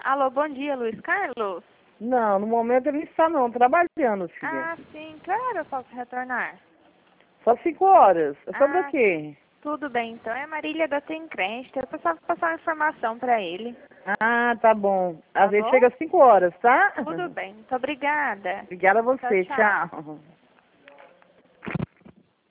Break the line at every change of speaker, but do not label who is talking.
Alô, bom dia, Luiz Carlos?
Não, no momento ele não está não, trabalhando, filha.
Ah, sim, claro, eu posso retornar.
Só 5 horas. É sobre o
Ah,
quê?
tudo bem, então é Marília da Tem Crente. Eu precisava passar uma informação para ele.
Ah, tá bom.
Tá
Às vezes
bom?
chega às 5 horas, tá?
Tudo bem, muito obrigada.
Obrigada a você.
Tchau, tchau.
Tchau.